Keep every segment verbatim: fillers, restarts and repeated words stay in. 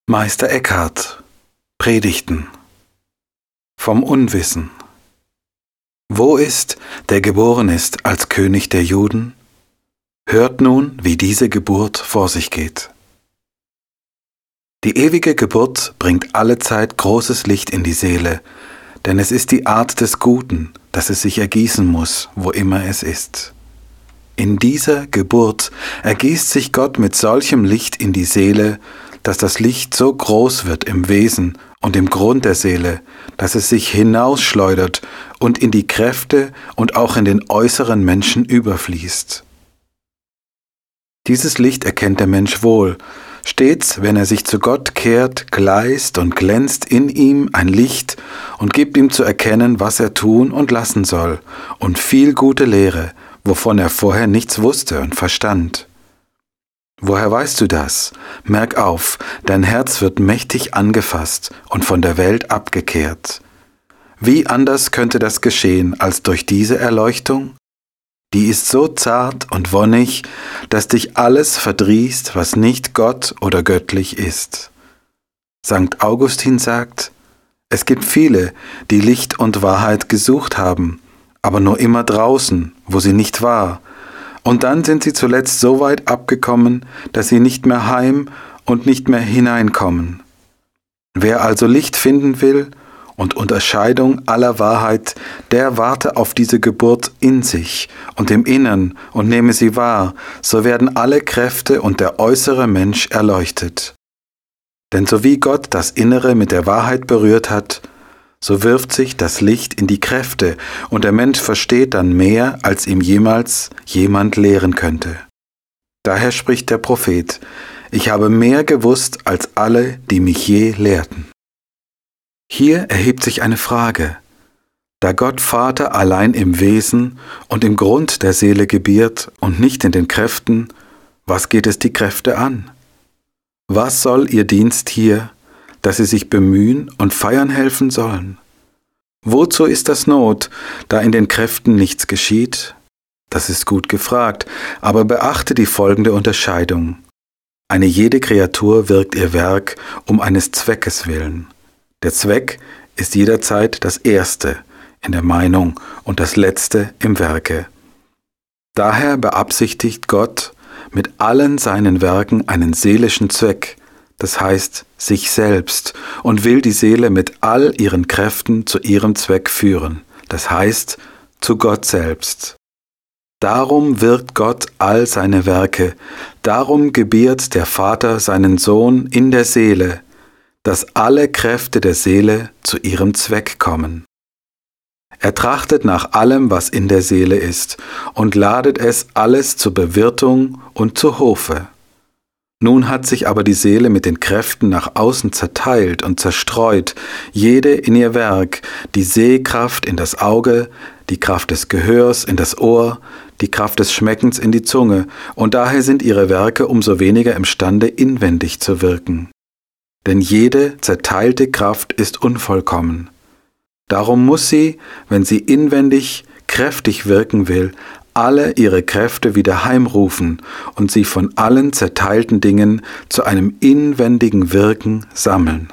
Meister Eckhart, Predigten vom Unwissen. Wo ist, der geboren ist als König der Juden? Hört nun, wie diese Geburt vor sich geht. Die ewige Geburt bringt allezeit großes Licht in die Seele, denn es ist die Art des Guten, dass es sich ergießen muss, wo immer es ist. In dieser Geburt ergießt sich Gott mit solchem Licht in die Seele, dass das Licht so groß wird im Wesen und im Grund der Seele, dass es sich hinausschleudert und in die Kräfte und auch in den äußeren Menschen überfließt. Dieses Licht erkennt der Mensch wohl. Stets, wenn er sich zu Gott kehrt, gleißt und glänzt in ihm ein Licht und gibt ihm zu erkennen, was er tun und lassen soll, und viel gute Lehre, wovon er vorher nichts wusste und verstand. Woher weißt du das? Merk auf, dein Herz wird mächtig angefasst und von der Welt abgekehrt. Wie anders könnte das geschehen als durch diese Erleuchtung? Die ist so zart und wonnig, dass dich alles verdrießt, was nicht Gott oder göttlich ist. Sankt Augustin sagt, es gibt viele, die Licht und Wahrheit gesucht haben, aber nur immer draußen, wo sie nicht war. Und dann sind sie zuletzt so weit abgekommen, dass sie nicht mehr heim und nicht mehr hineinkommen. Wer also Licht finden will und Unterscheidung aller Wahrheit, der warte auf diese Geburt in sich und im Innern und nehme sie wahr, so werden alle Kräfte und der äußere Mensch erleuchtet. Denn so wie Gott das Innere mit der Wahrheit berührt hat, so wirft sich das Licht in die Kräfte und der Mensch versteht dann mehr, als ihm jemals jemand lehren könnte. Daher spricht der Prophet, ich habe mehr gewusst als alle, die mich je lehrten. Hier erhebt sich eine Frage. Da Gott Vater allein im Wesen und im Grund der Seele gebiert und nicht in den Kräften, was geht es die Kräfte an? Was soll ihr Dienst hier, dass sie sich bemühen und feiern helfen sollen? Wozu ist das Not, da in den Kräften nichts geschieht? Das ist gut gefragt, aber beachte die folgende Unterscheidung. Eine jede Kreatur wirkt ihr Werk um eines Zweckes willen. Der Zweck ist jederzeit das Erste in der Meinung und das Letzte im Werke. Daher beabsichtigt Gott mit allen seinen Werken einen seelischen Zweck, das heißt sich selbst, und will die Seele mit all ihren Kräften zu ihrem Zweck führen, das heißt zu Gott selbst. Darum wirkt Gott all seine Werke, darum gebiert der Vater seinen Sohn in der Seele, dass alle Kräfte der Seele zu ihrem Zweck kommen. Er trachtet nach allem, was in der Seele ist, und ladet es alles zur Bewirtung und zu Hofe. Nun hat sich aber die Seele mit den Kräften nach außen zerteilt und zerstreut, jede in ihr Werk, die Sehkraft in das Auge, die Kraft des Gehörs in das Ohr, die Kraft des Schmeckens in die Zunge, und daher sind ihre Werke umso weniger imstande, inwendig zu wirken. Denn jede zerteilte Kraft ist unvollkommen. Darum muss sie, wenn sie inwendig kräftig wirken will, alle ihre Kräfte wieder heimrufen und sie von allen zerteilten Dingen zu einem inwendigen Wirken sammeln.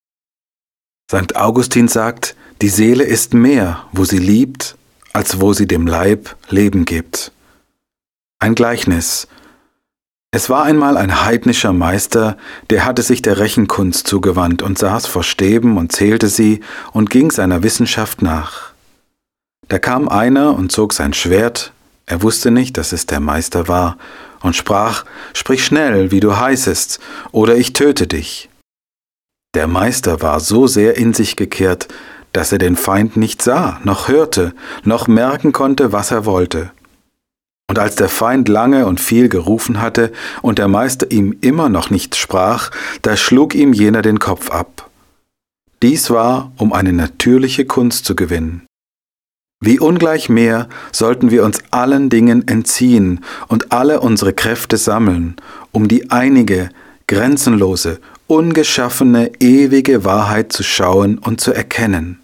Sankt Augustin sagt, die Seele ist mehr, wo sie liebt, als wo sie dem Leib Leben gibt. Ein Gleichnis. Es war einmal ein heidnischer Meister, der hatte sich der Rechenkunst zugewandt und saß vor Stäben und zählte sie und ging seiner Wissenschaft nach. Da kam einer und zog sein Schwert, er wusste nicht, dass es der Meister war, und sprach, sprich schnell, wie du heißest, oder ich töte dich. Der Meister war so sehr in sich gekehrt, dass er den Feind nicht sah, noch hörte, noch merken konnte, was er wollte. Und als der Feind lange und viel gerufen hatte und der Meister ihm immer noch nicht sprach, da schlug ihm jener den Kopf ab. Dies war, um eine natürliche Kunst zu gewinnen. Wie ungleich mehr sollten wir uns allen Dingen entziehen und alle unsere Kräfte sammeln, um die einige, grenzenlose, ungeschaffene, ewige Wahrheit zu schauen und zu erkennen.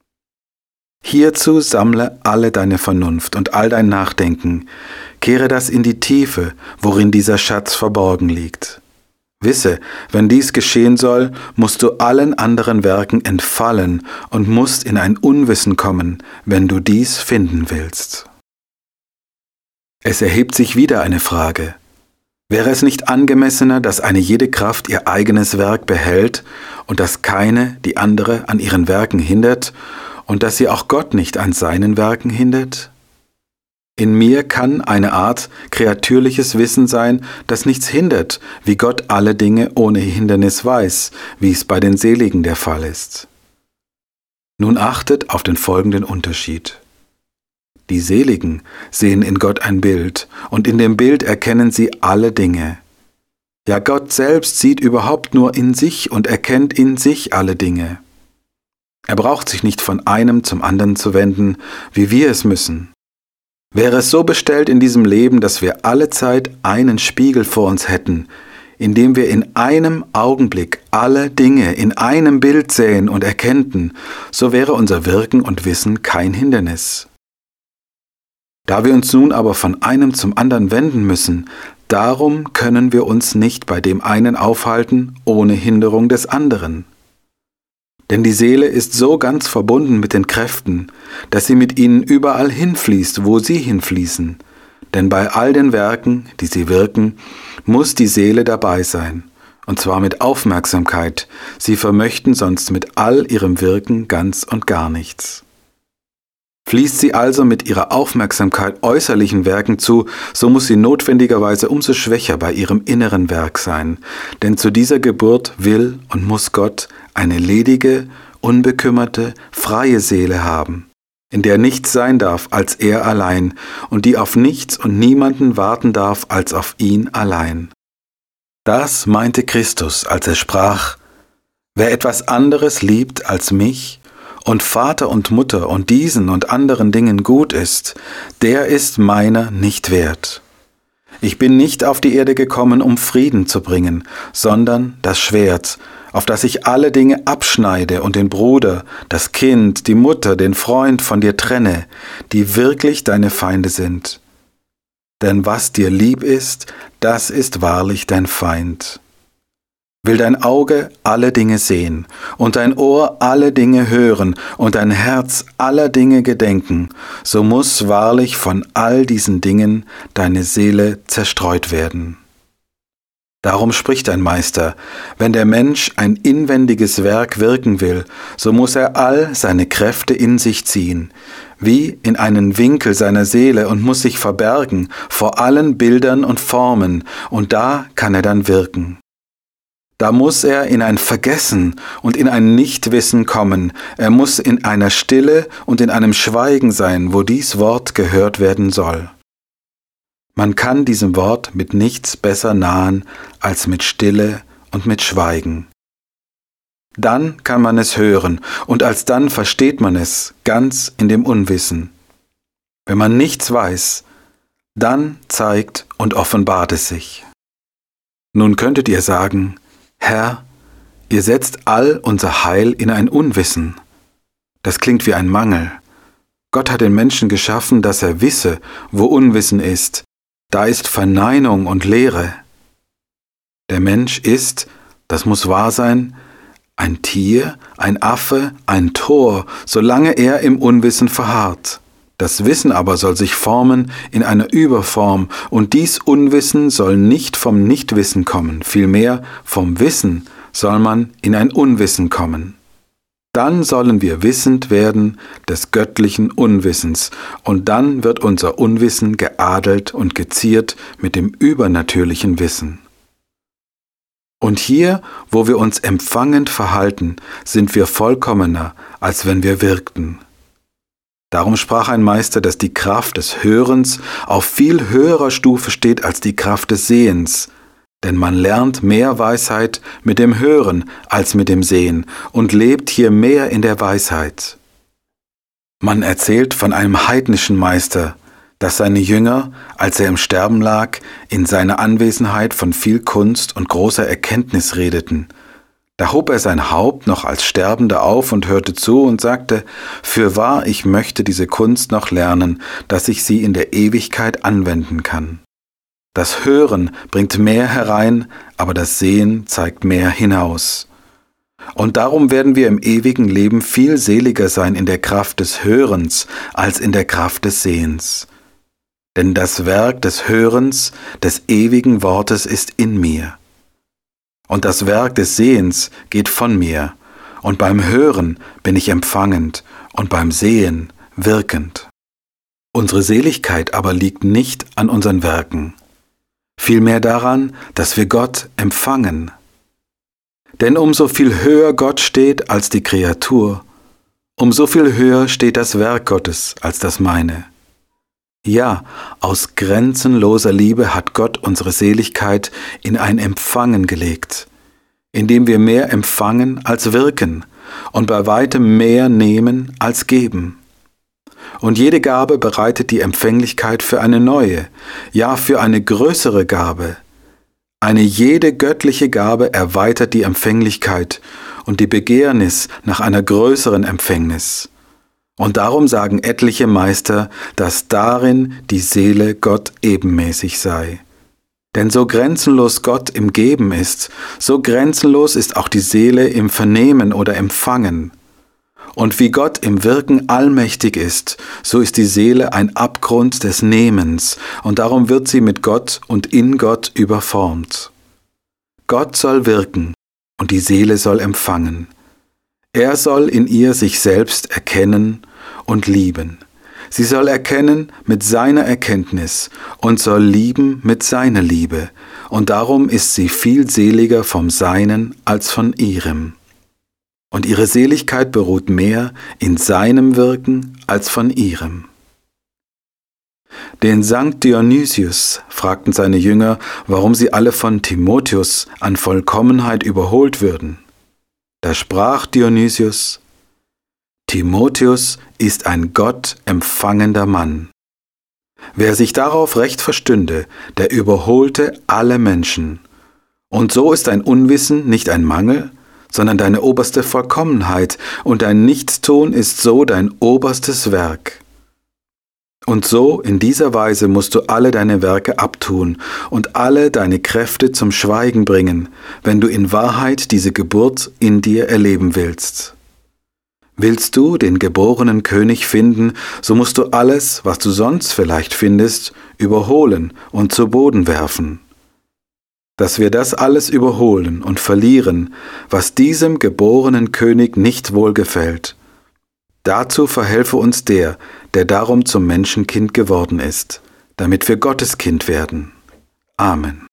Hierzu sammle alle deine Vernunft und all dein Nachdenken, kehre das in die Tiefe, worin dieser Schatz verborgen liegt. Wisse, wenn dies geschehen soll, musst du allen anderen Werken entfallen und musst in ein Unwissen kommen, wenn du dies finden willst. Es erhebt sich wieder eine Frage. Wäre es nicht angemessener, dass eine jede Kraft ihr eigenes Werk behält und dass keine die andere an ihren Werken hindert und dass sie auch Gott nicht an seinen Werken hindert? In mir kann eine Art kreatürliches Wissen sein, das nichts hindert, wie Gott alle Dinge ohne Hindernis weiß, wie es bei den Seligen der Fall ist. Nun achtet auf den folgenden Unterschied. Die Seligen sehen in Gott ein Bild, und in dem Bild erkennen sie alle Dinge. Ja, Gott selbst sieht überhaupt nur in sich und erkennt in sich alle Dinge. Er braucht sich nicht von einem zum anderen zu wenden, wie wir es müssen. Wäre es so bestellt in diesem Leben, dass wir allezeit einen Spiegel vor uns hätten, in dem wir in einem Augenblick alle Dinge in einem Bild sähen und erkennten, so wäre unser Wirken und Wissen kein Hindernis. Da wir uns nun aber von einem zum anderen wenden müssen, darum können wir uns nicht bei dem einen aufhalten, ohne Hinderung des anderen. Denn die Seele ist so ganz verbunden mit den Kräften, dass sie mit ihnen überall hinfließt, wo sie hinfließen. Denn bei all den Werken, die sie wirken, muss die Seele dabei sein, und zwar mit Aufmerksamkeit. Sie vermöchten sonst mit all ihrem Wirken ganz und gar nichts. Fließt sie also mit ihrer Aufmerksamkeit äußerlichen Werken zu, so muss sie notwendigerweise umso schwächer bei ihrem inneren Werk sein, denn zu dieser Geburt will und muss Gott eine ledige, unbekümmerte, freie Seele haben, in der nichts sein darf als er allein und die auf nichts und niemanden warten darf als auf ihn allein. Das meinte Christus, als er sprach: Wer etwas anderes liebt als mich und Vater und Mutter und diesen und anderen Dingen gut ist, der ist meiner nicht wert. Ich bin nicht auf die Erde gekommen, um Frieden zu bringen, sondern das Schwert, auf das ich alle Dinge abschneide und den Bruder, das Kind, die Mutter, den Freund von dir trenne, die wirklich deine Feinde sind. Denn was dir lieb ist, das ist wahrlich dein Feind. Will dein Auge alle Dinge sehen und dein Ohr alle Dinge hören und dein Herz aller Dinge gedenken, so muss wahrlich von all diesen Dingen deine Seele zerstreut werden. Darum spricht ein Meister: Wenn der Mensch ein inwendiges Werk wirken will, so muss er all seine Kräfte in sich ziehen, wie in einen Winkel seiner Seele, und muss sich verbergen vor allen Bildern und Formen, und da kann er dann wirken. Da muss er in ein Vergessen und in ein Nichtwissen kommen. Er muss in einer Stille und in einem Schweigen sein, wo dies Wort gehört werden soll. Man kann diesem Wort mit nichts besser nahen als mit Stille und mit Schweigen. Dann kann man es hören, und alsdann versteht man es ganz in dem Unwissen. Wenn man nichts weiß, dann zeigt und offenbart es sich. Nun könntet ihr sagen: Herr, ihr setzt all unser Heil in ein Unwissen. Das klingt wie ein Mangel. Gott hat den Menschen geschaffen, dass er wisse, wo Unwissen ist. Da ist Verneinung und Leere. Der Mensch ist, das muss wahr sein, ein Tier, ein Affe, ein Tor, solange er im Unwissen verharrt. Das Wissen aber soll sich formen in einer Überform, und dies Unwissen soll nicht vom Nichtwissen kommen, vielmehr vom Wissen soll man in ein Unwissen kommen. Dann sollen wir wissend werden des göttlichen Unwissens, und dann wird unser Unwissen geadelt und geziert mit dem übernatürlichen Wissen. Und hier, wo wir uns empfangend verhalten, sind wir vollkommener, als wenn wir wirkten. Darum sprach ein Meister, dass die Kraft des Hörens auf viel höherer Stufe steht als die Kraft des Sehens, denn man lernt mehr Weisheit mit dem Hören als mit dem Sehen und lebt hier mehr in der Weisheit. Man erzählt von einem heidnischen Meister, dass seine Jünger, als er im Sterben lag, in seiner Anwesenheit von viel Kunst und großer Erkenntnis redeten. Da hob er sein Haupt noch als Sterbender auf und hörte zu und sagte: Fürwahr, ich möchte diese Kunst noch lernen, dass ich sie in der Ewigkeit anwenden kann. Das Hören bringt mehr herein, aber das Sehen zeigt mehr hinaus. Und darum werden wir im ewigen Leben viel seliger sein in der Kraft des Hörens als in der Kraft des Sehens. Denn das Werk des Hörens, des ewigen Wortes ist in mir. Und das Werk des Sehens geht von mir, und beim Hören bin ich empfangend und beim Sehen wirkend. Unsere Seligkeit aber liegt nicht an unseren Werken, vielmehr daran, dass wir Gott empfangen. Denn umso viel höher Gott steht als die Kreatur, umso viel höher steht das Werk Gottes als das meine. Ja, aus grenzenloser Liebe hat Gott unsere Seligkeit in ein Empfangen gelegt, indem wir mehr empfangen als wirken und bei weitem mehr nehmen als geben. Und jede Gabe bereitet die Empfänglichkeit für eine neue, ja für eine größere Gabe. Eine jede göttliche Gabe erweitert die Empfänglichkeit und die Begehrnis nach einer größeren Empfängnis. Und darum sagen etliche Meister, dass darin die Seele Gott ebenmäßig sei. Denn so grenzenlos Gott im Geben ist, so grenzenlos ist auch die Seele im Vernehmen oder Empfangen. Und wie Gott im Wirken allmächtig ist, so ist die Seele ein Abgrund des Nehmens, und darum wird sie mit Gott und in Gott überformt. Gott soll wirken, und die Seele soll empfangen. Er soll in ihr sich selbst erkennen und lieben. Sie soll erkennen mit seiner Erkenntnis und soll lieben mit seiner Liebe, und darum ist sie viel seliger vom Seinen als von ihrem. Und ihre Seligkeit beruht mehr in seinem Wirken als von ihrem. Den Sankt Dionysius fragten seine Jünger, warum sie alle von Timotheus an Vollkommenheit überholt würden. Da sprach Dionysius: Timotheus ist ein Gott empfangender Mann. Wer sich darauf recht verstünde, der überholte alle Menschen. Und so ist dein Unwissen nicht ein Mangel, sondern deine oberste Vollkommenheit, und dein Nichtstun ist so dein oberstes Werk. Und so in dieser Weise musst du alle deine Werke abtun und alle deine Kräfte zum Schweigen bringen, wenn du in Wahrheit diese Geburt in dir erleben willst. Willst du den geborenen König finden, so musst du alles, was du sonst vielleicht findest, überholen und zu Boden werfen. Dass wir das alles überholen und verlieren, was diesem geborenen König nicht wohlgefällt. Dazu verhelfe uns der, der darum zum Menschenkind geworden ist, damit wir Gottes Kind werden. Amen.